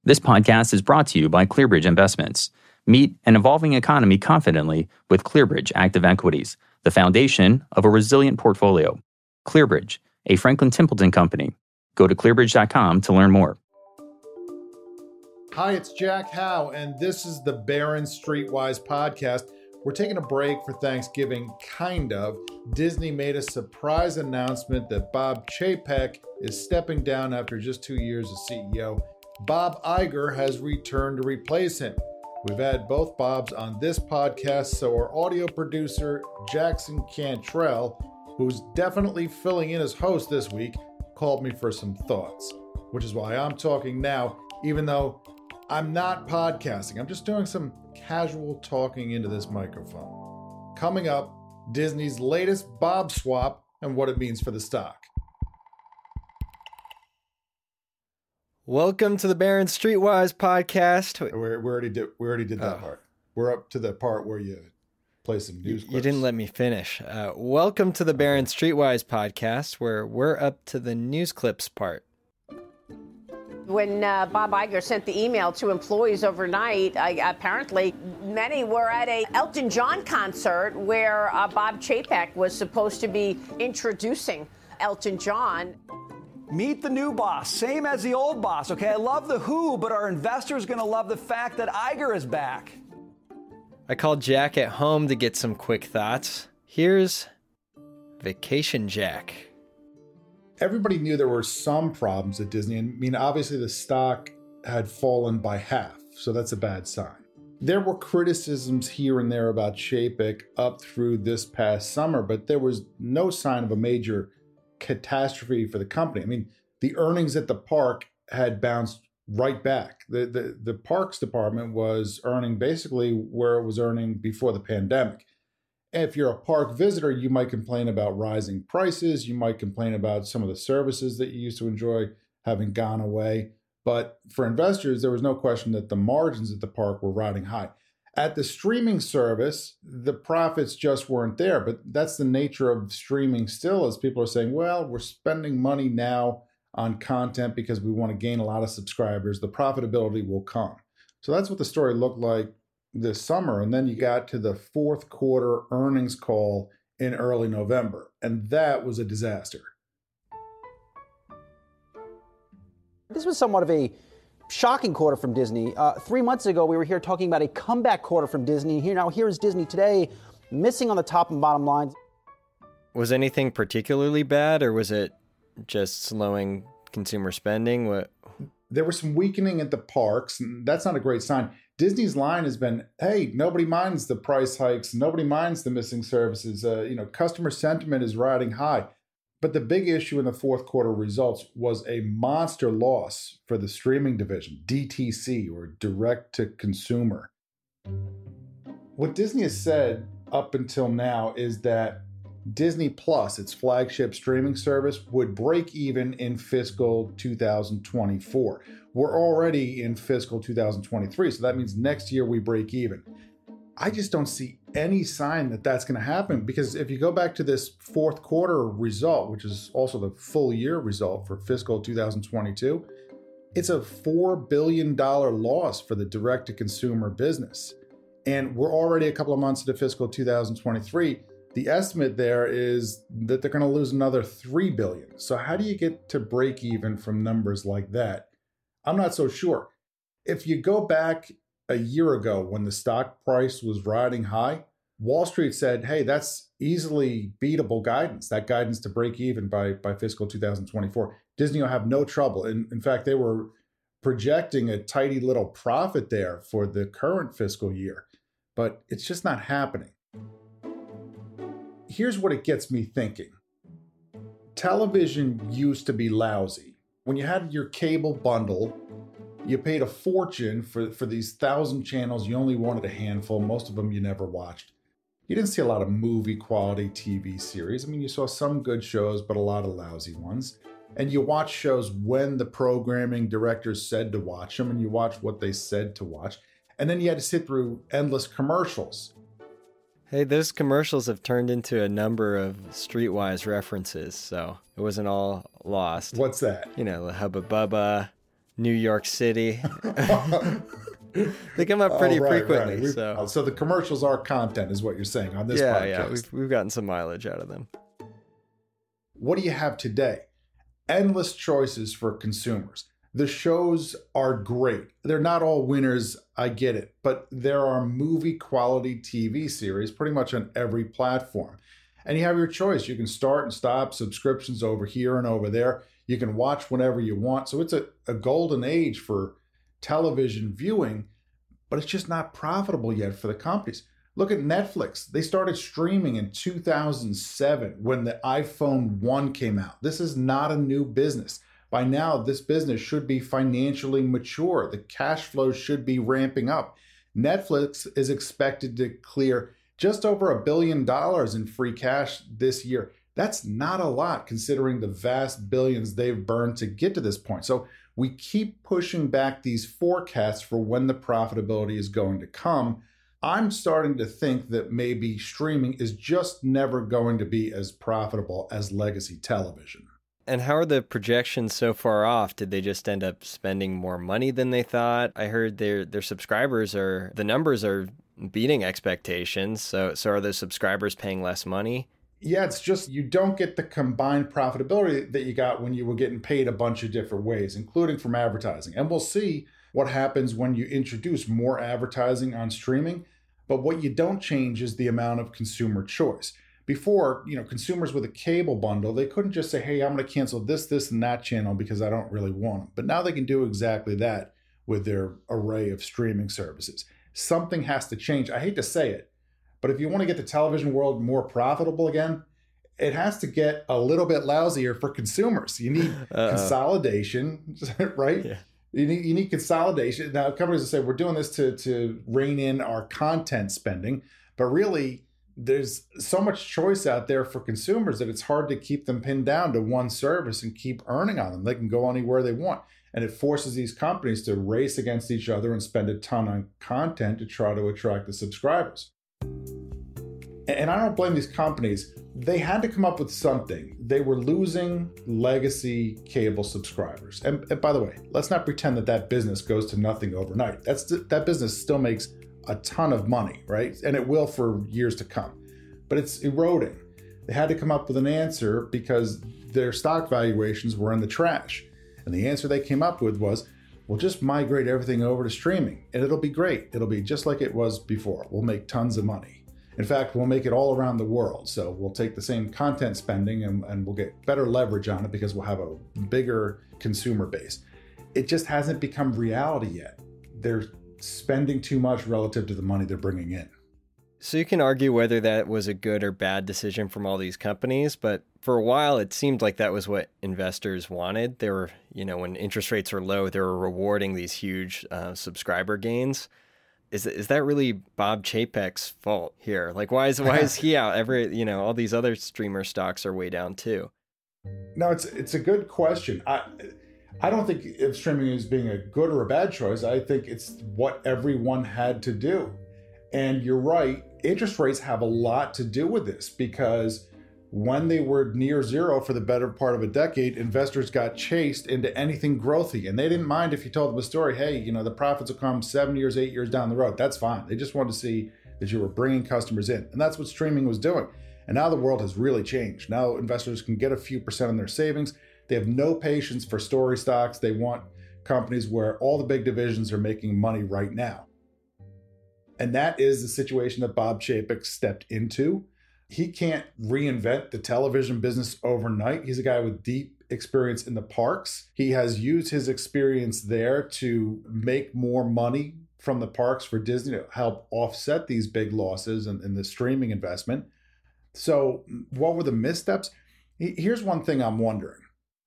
This podcast is brought to you by ClearBridge Investments. Meet an evolving economy confidently with ClearBridge Active Equities, the foundation of a resilient portfolio. ClearBridge, a Franklin Templeton company. Go to clearbridge.com to learn more. Hi, it's Jack Howe, and this is the Barron's Streetwise podcast. We're taking a break for Thanksgiving, kind of. Disney made a surprise announcement that Bob Chapek is stepping down after just 2 years as CEO. Bob Iger has returned to replace him. We've had both Bobs on this podcast, so our audio producer, Jackson Cantrell, who's definitely filling in as host this week, called me for some thoughts, which is why I'm talking now, even though I'm not podcasting. I'm just doing some casual talking into this microphone. Coming up, Disney's latest Bob swap and what it means for the stock. Welcome to the Barron's Streetwise podcast. We already did that part. We're up to the part where you play some news clips. You didn't let me finish. Welcome to the Barron's Streetwise podcast, where we're up to the news clips part. When Bob Iger sent the email to employees overnight, apparently many were at a Elton John concert where Bob Chapek was supposed to be introducing Elton John. Meet the new boss, same as the old boss, okay? I love the who, but our investors going to love the fact that Iger is back. I called Jack at home to get some quick thoughts. Here's Vacation Jack. Everybody knew there were some problems at Disney. I mean, obviously the stock had fallen by half, so that's a bad sign. There were criticisms here and there about Chapek up through this past summer, but there was no sign of a major catastrophe for the company. I mean, the earnings at the park had bounced right back. The parks department was earning basically where it was earning before the pandemic. If you're a park visitor, you might complain about rising prices. You might complain about some of the services that you used to enjoy having gone away. But for investors, there was no question that the margins at the park were riding high. At the streaming service, the profits just weren't there. But that's the nature of streaming still, as people are saying, well, we're spending money now on content because we want to gain a lot of subscribers. The profitability will come. So that's what the story looked like this summer. And then you got to the fourth quarter earnings call in early November. And that was a disaster. This was somewhat of a shocking quarter from Disney. 3 months ago, we were here talking about a comeback quarter from Disney. Here's Disney today, missing on the top and bottom lines. Was anything particularly bad, or was it just slowing consumer spending? There was some weakening at the parks, and that's not a great sign. Disney's line has been, hey, nobody minds the price hikes. Nobody minds the missing services. Customer sentiment is riding high. But the big issue in the fourth quarter results was a monster loss for the streaming division, DTC, or direct to consumer. What Disney has said up until now is that Disney Plus, its flagship streaming service, would break even in fiscal 2024. We're already in fiscal 2023, so that means next year we break even. I just don't see any sign that that's going to happen, because if you go back to this fourth quarter result, which is also the full year result for fiscal 2022, it's a $4 billion loss for the direct-to-consumer business. And we're already a couple of months into fiscal 2023. The estimate there is that they're going to lose another $3 billion. So how do you get to break even from numbers like that? I'm not so sure. If you go back a year ago when the stock price was riding high, Wall Street said, hey, that's easily beatable guidance, that guidance to break even by fiscal 2024. Disney will have no trouble. In fact, they were projecting a tidy little profit there for the current fiscal year, but it's just not happening. Here's what it gets me thinking. Television used to be lousy. When you had your cable bundle, you paid a fortune for these 1,000 channels. You only wanted a handful. Most of them you never watched. You didn't see a lot of movie quality TV series. I mean, you saw some good shows, but a lot of lousy ones. And you watch shows when the programming directors said to watch them, and you watch what they said to watch. And then you had to sit through endless commercials. Hey, those commercials have turned into a number of Streetwise references, so it wasn't all lost. What's that? The Hubba Bubba, New York City. They come up pretty frequently. Right. So the commercials are content, is what you're saying on this podcast. Yeah, we've gotten some mileage out of them. What do you have today? Endless choices for consumers. The shows are great. They're not all winners, I get it, but there are movie quality TV series pretty much on every platform. And you have your choice. You can start and stop subscriptions over here and over there. You can watch whenever you want. So it's a golden age for television viewing, but it's just not profitable yet for the companies. Look at Netflix. They started streaming in 2007 when the iPhone 1 came out. This is not a new business. By now, this business should be financially mature. The cash flow should be ramping up. Netflix is expected to clear just over $1 billion in free cash this year. That's not a lot considering the vast billions they've burned to get to this point. So we keep pushing back these forecasts for when the profitability is going to come. I'm starting to think that maybe streaming is just never going to be as profitable as legacy television. And how are the projections so far off? Did they just end up spending more money than they thought? I heard their subscribers the numbers are beating expectations. So are the subscribers paying less money? Yeah, it's just you don't get the combined profitability that you got when you were getting paid a bunch of different ways, including from advertising. And we'll see what happens when you introduce more advertising on streaming. But what you don't change is the amount of consumer choice. Before, consumers with a cable bundle, they couldn't just say, hey, I'm going to cancel this, and that channel because I don't really want them. But now they can do exactly that with their array of streaming services. Something has to change. I hate to say it, but if you want to get the television world more profitable again, it has to get a little bit lousier for consumers. You need consolidation, right? Yeah. You need consolidation. Now, companies will say, we're doing this to rein in our content spending, but really, there's so much choice out there for consumers that it's hard to keep them pinned down to one service and keep earning on them. They can go anywhere they want. And it forces these companies to race against each other and spend a ton on content to try to attract the subscribers. And I don't blame these companies. They had to come up with something. They were losing legacy cable subscribers. And by the way, let's not pretend that business goes to nothing overnight. That business still makes a ton of money, right? And it will for years to come. But it's eroding. They had to come up with an answer because their stock valuations were in the trash. And the answer they came up with was, we'll just migrate everything over to streaming and it'll be great. It'll be just like it was before. We'll make tons of money. In fact, we'll make it all around the world. So we'll take the same content spending and we'll get better leverage on it because we'll have a bigger consumer base. It just hasn't become reality yet. They're spending too much relative to the money they're bringing in. So you can argue whether that was a good or bad decision from all these companies, but for a while it seemed like that was what investors wanted. They were, when interest rates were low, they were rewarding these huge subscriber gains. Is that really Bob Chapek's fault here? Like, why is he out? All these other streamer stocks are way down too. No, it's a good question. I don't think if streaming is being a good or a bad choice. I think it's what everyone had to do. And you're right, interest rates have a lot to do with this because when they were near zero for the better part of a decade, investors got chased into anything growthy. And they didn't mind if you told them a story, hey, the profits will come 7 years, 8 years down the road. That's fine. They just wanted to see that you were bringing customers in. And that's what streaming was doing. And now the world has really changed. Now investors can get a few percent on their savings. They have no patience for story stocks. They want companies where all the big divisions are making money right now. And that is the situation that Bob Chapek stepped into. He can't reinvent the television business overnight. He's a guy with deep experience in the parks. He has used his experience there to make more money from the parks for Disney to help offset these big losses in the streaming investment. So what were the missteps? Here's one thing I'm wondering.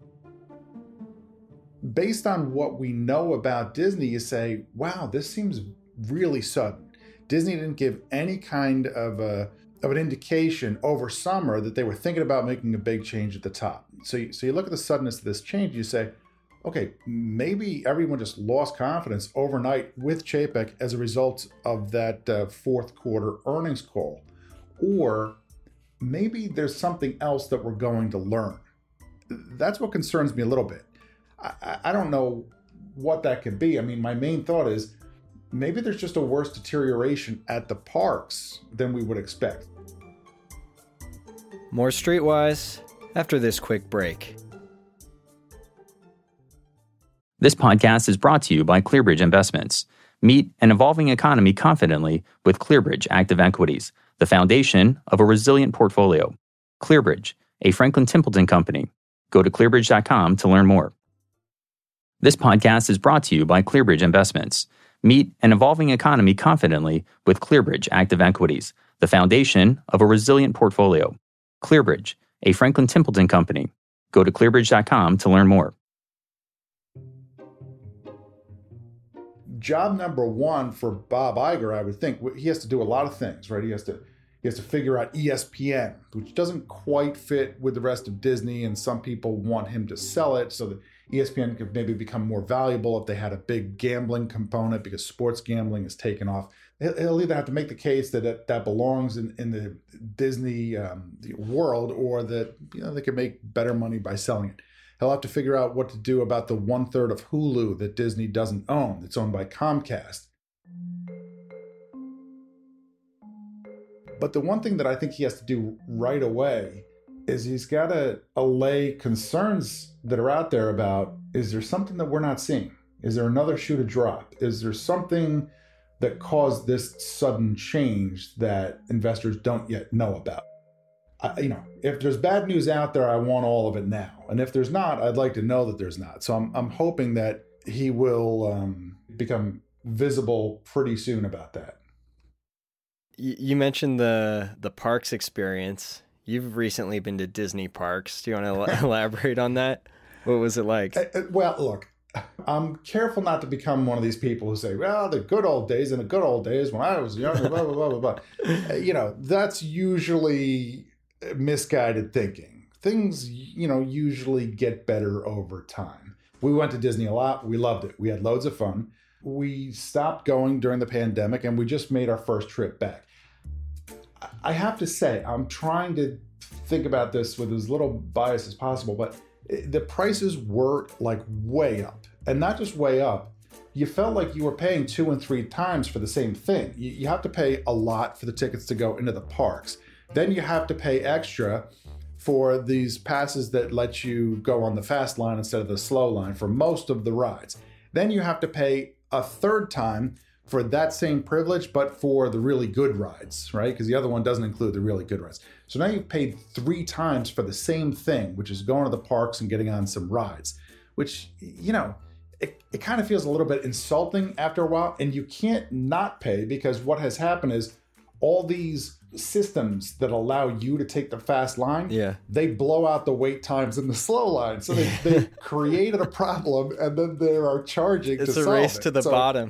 Based on what we know about Disney, you say, wow, this seems really sudden. Disney didn't give any kind of an indication over summer that they were thinking about making a big change at the top. So you look at the suddenness of this change, you say, okay, maybe everyone just lost confidence overnight with Chapek as a result of that fourth quarter earnings call. Or maybe there's something else that we're going to learn. That's what concerns me a little bit. I don't know what that could be. I mean, my main thought is maybe there's just a worse deterioration at the parks than we would expect. More Streetwise after this quick break. This podcast is brought to you by ClearBridge Investments. Meet an evolving economy confidently with ClearBridge Active Equities, the foundation of a resilient portfolio. ClearBridge, a Franklin Templeton company. Go to clearbridge.com to learn more. This podcast is brought to you by ClearBridge Investments. Meet an evolving economy confidently with ClearBridge Active Equities, the foundation of a resilient portfolio. ClearBridge, a Franklin Templeton company. Go to clearbridge.com to learn more. Job number one for Bob Iger, I would think, he has to do a lot of things, right? He has to figure out ESPN, which doesn't quite fit with the rest of Disney, and some people want him to sell it so that ESPN could maybe become more valuable if they had a big gambling component, because sports gambling is taken off. He'll either have to make the case that that belongs in the Disney world, or that they can make better money by selling it. He'll have to figure out what to do about the 1/3 of Hulu that Disney doesn't own, that's owned by Comcast. But the one thing that I think he has to do right away is he's got to allay concerns that are out there about, is there something that we're not seeing? Is there another shoe to drop? Is there something that caused this sudden change that investors don't yet know about? If there's bad news out there, I want all of it now. And if there's not, I'd like to know that there's not. So I'm hoping that he will become visible pretty soon about that. You mentioned the parks experience. You've recently been to Disney parks. Do you want to elaborate on that? What was it like? Well, look, I'm careful not to become one of these people who say, well, the good old days, in the good old days when I was younger, blah, blah, blah, blah, blah. That's usually misguided thinking. Things, usually get better over time. We went to Disney a lot. We loved it. We had loads of fun. We stopped going during the pandemic, and we just made our first trip back. I have to say, I'm trying to think about this with as little bias as possible, but the prices were like way up. And not just way up, you felt like you were paying 2 and 3 times for the same thing. You have to pay a lot for the tickets to go into the parks. Then you have to pay extra for these passes that let you go on the fast line instead of the slow line for most of the rides. Then you have to pay a third time for that same privilege, but for the really good rides, right? Because the other one doesn't include the really good rides. So now you've paid 3 times for the same thing, which is going to the parks and getting on some rides, which, it kind of feels a little bit insulting after a while. And you can't not pay, because what has happened is all these systems that allow you to take the fast line, they blow out the wait times in the slow line. So they created a problem, and then they are charging to solve it. It's a race to the bottom.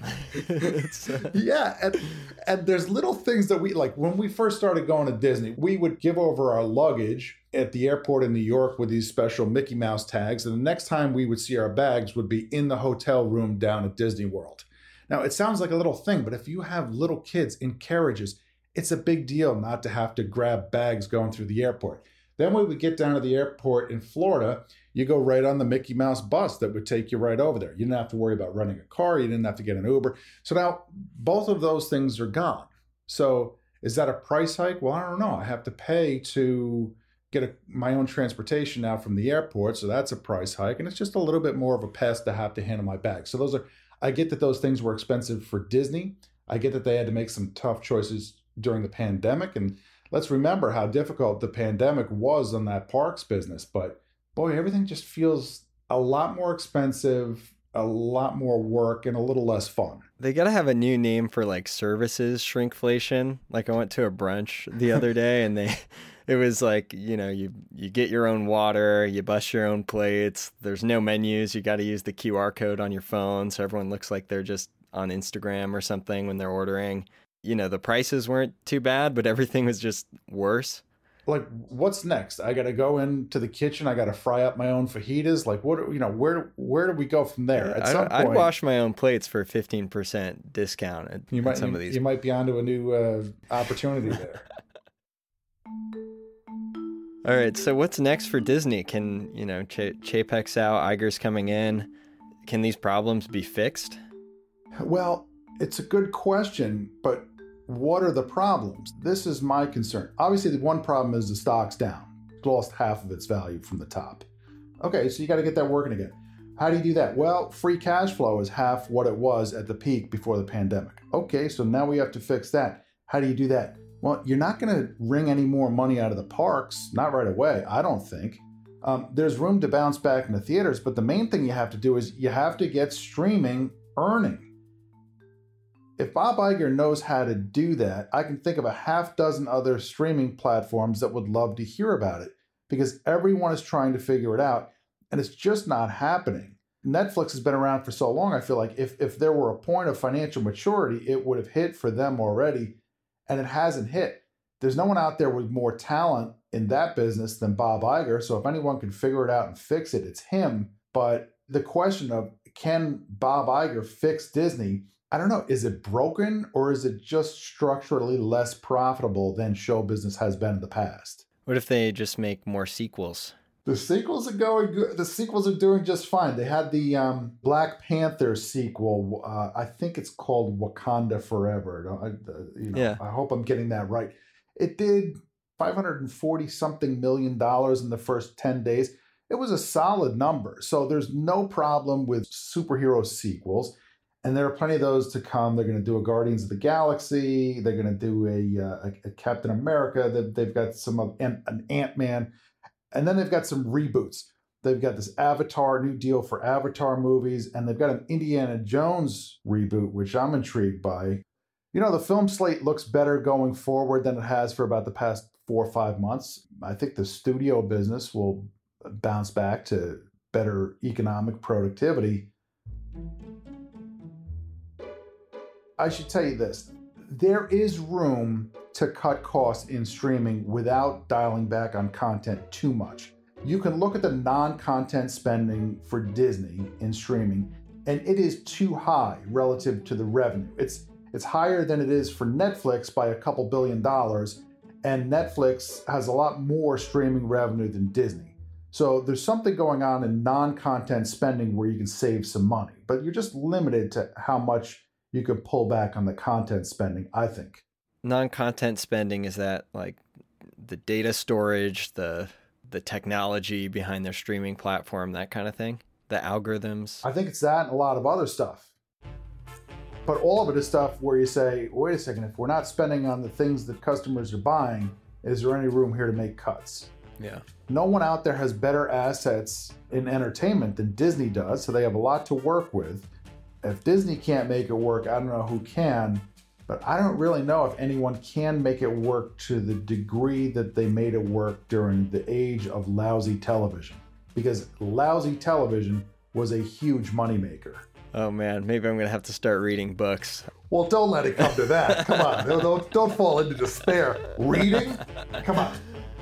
Yeah, and there's little things that we like. When we first started going to Disney, we would give over our luggage at the airport in New York with these special Mickey Mouse tags, and the next time we would see our bags would be in the hotel room down at Disney World. Now, it sounds like a little thing, but if you have little kids in carriages, it's a big deal not to have to grab bags going through the airport. Then when we get down to the airport in Florida, you go right on the Mickey Mouse bus that would take you right over there. You didn't have to worry about renting a car. You didn't have to get an Uber. So now both of those things are gone. So is that a price hike? Well, I don't know. I have to pay to get my own transportation now from the airport. So that's a price hike. And it's just a little bit more of a pest to have to handle my bags. So I get that those things were expensive for Disney. I get that they had to make some tough choices during the pandemic. And let's remember how difficult the pandemic was on that parks business. But boy, everything just feels a lot more expensive, a lot more work, and a little less fun. They got to have a new name for like services shrinkflation. Like I went to a brunch the other day and it was like, you get your own water, you bust your own plates. There's no menus. You got to use the QR code on your phone. So everyone looks like they're just on Instagram or something when they're ordering. The prices weren't too bad, but everything was just worse. Like, what's next? I got to go into the kitchen. I got to fry up my own fajitas. Like, where do we go from there? At some point, I'd wash my own plates for 15% discount at some of these. You might be onto a new opportunity there. All right. So what's next for Disney? Can, Chapek's out, Iger's coming in. Can these problems be fixed? Well, it's a good question, but what are the problems? This is my concern. Obviously, the one problem is the stock's down. It's lost half of its value from the top. Okay, so you got to get that working again. How do you do that? Well, free cash flow is half what it was at the peak before the pandemic. Okay, so now we have to fix that. How do you do that? Well, you're not going to wring any more money out of the parks, not right away, I don't think. There's room to bounce back in the theaters, but the main thing you have to do is you have to get streaming earning. If Bob Iger knows how to do that, I can think of a half dozen other streaming platforms that would love to hear about it because everyone is trying to figure it out and it's just not happening. Netflix has been around for so long, I feel like if there were a point of financial maturity, it would have hit for them already, and it hasn't hit. There's no one out there with more talent in that business than Bob Iger, so if anyone can figure it out and fix it, it's him. But the question of can Bob Iger fix Disney, I don't know, is it broken or is it just structurally less profitable than show business has been in the past? What if they just make more sequels? The sequels are going good. The sequels are doing just fine. They had the Black Panther sequel. I think it's called Wakanda Forever. I hope I'm getting that right. It did $540-something million in the first 10 days. It was a solid number. So there's no problem with superhero sequels. And there are plenty of those to come. They're going to do a Guardians of the Galaxy. They're going to do a Captain America. They've got an Ant-Man. And then they've got some reboots. They've got this Avatar, new deal for Avatar movies. And they've got an Indiana Jones reboot, which I'm intrigued by. You know, the film slate looks better going forward than it has for about the past 4 or 5 months. I think the studio business will bounce back to better economic productivity. I should tell you this. There is room to cut costs in streaming without dialing back on content too much. You can look at the non-content spending for Disney in streaming, and it is too high relative to the revenue. It's higher than it is for Netflix by a couple $2 billion, and Netflix has a lot more streaming revenue than Disney. So there's something going on in non-content spending where you can save some money, but you're just limited to how much you can pull back on the content spending, I think. Non-content spending, is that like the data storage, the technology behind their streaming platform, that kind of thing? The algorithms? I think it's that and a lot of other stuff. But all of it is stuff where you say, wait a second, if we're not spending on the things that customers are buying, is there any room here to make cuts? Yeah. No one out there has better assets in entertainment than Disney does, so they have a lot to work with. If Disney can't make it work, I don't know who can, but I don't really know if anyone can make it work to the degree that they made it work during the age of lousy television, because lousy television was a huge moneymaker. Oh man, maybe I'm going to have to start reading books. Well, don't let it come to that. Come on, don't fall into despair. Reading? Come on.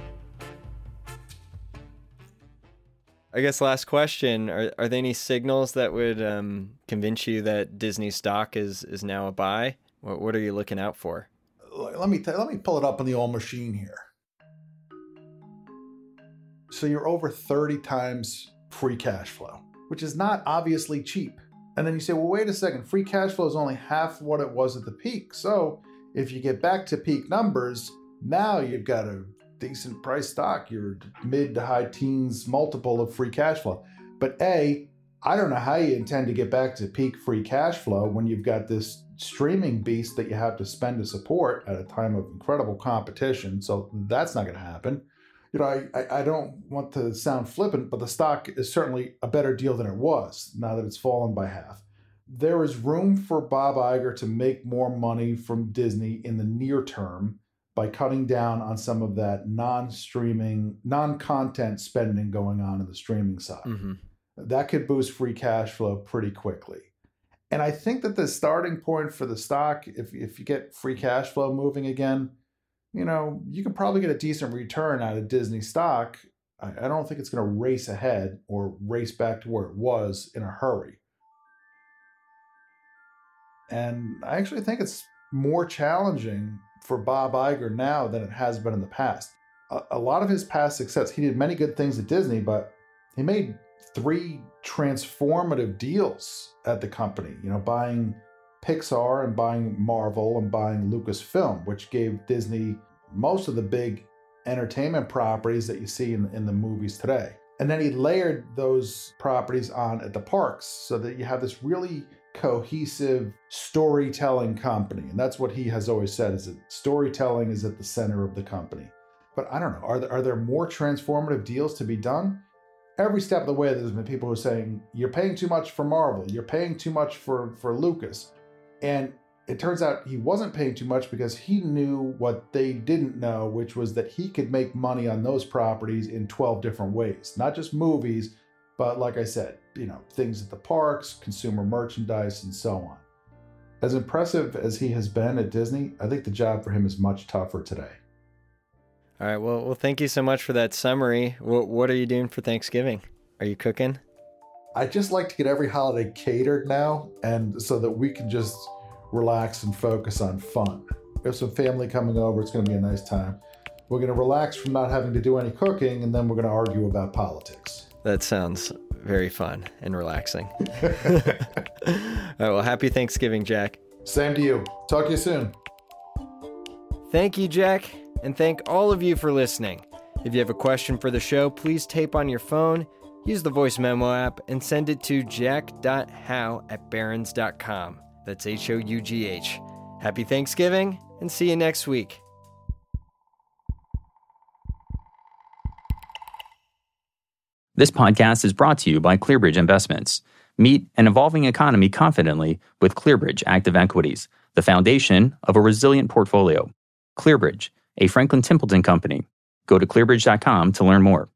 I guess last question, are there any signals that would convince you that Disney stock is now a buy? What are you looking out for? Let me pull it up on the old machine here. So you're over 30 times free cash flow, which is not obviously cheap. And then you say, well, wait a second, free cash flow is only half what it was at the peak. So if you get back to peak numbers, now you've got a decent price stock. You're mid to high teens multiple of free cash flow. But I don't know how you intend to get back to peak free cash flow when you've got this streaming beast that you have to spend to support at a time of incredible competition. So that's not going to happen. You know, I don't want to sound flippant, but the stock is certainly a better deal than it was now that it's fallen by half. There is room for Bob Iger to make more money from Disney in the near term by cutting down on some of that non-streaming, non-content spending going on in the streaming side. Mm-hmm. That could boost free cash flow pretty quickly. And I think that the starting point for the stock, if you get free cash flow moving again, you know, you can probably get a decent return out of Disney stock. I don't think it's going to race ahead or race back to where it was in a hurry. And I actually think it's more challenging for Bob Iger now than it has been in the past. A lot of his past success, he did many good things at Disney, but he made 3 transformative deals at the company, buying Pixar and buying Marvel and buying Lucasfilm, which gave Disney most of the big entertainment properties that you see in the movies today. And then he layered those properties on at the parks so that you have this really cohesive storytelling company. And that's what he has always said, is that storytelling is at the center of the company. But I don't know, are there more transformative deals to be done? Every step of the way, there's been people who are saying, you're paying too much for Marvel, you're paying too much for Lucas. And it turns out he wasn't paying too much because he knew what they didn't know, which was that he could make money on those properties in 12 different ways. Not just movies, but like I said, things at the parks, consumer merchandise, and so on. As impressive as he has been at Disney, I think the job for him is much tougher today. All right. Well, thank you so much for that summary. What are you doing for Thanksgiving? Are you cooking? I just like to get every holiday catered now, and so that we can just relax and focus on fun. We have some family coming over. It's going to be a nice time. We're going to relax from not having to do any cooking, and then we're going to argue about politics. That sounds very fun and relaxing. All right, well, happy Thanksgiving, Jack. Same to you. Talk to you soon. Thank you, Jack, and thank all of you for listening. If you have a question for the show, please tape on your phone, use the voice memo app, and send it to jack.how@barrons.com. That's HOUGH. Happy Thanksgiving, and see you next week. This podcast is brought to you by ClearBridge Investments. Meet an evolving economy confidently with ClearBridge Active Equities, the foundation of a resilient portfolio. ClearBridge, a Franklin Templeton company. Go to clearbridge.com to learn more.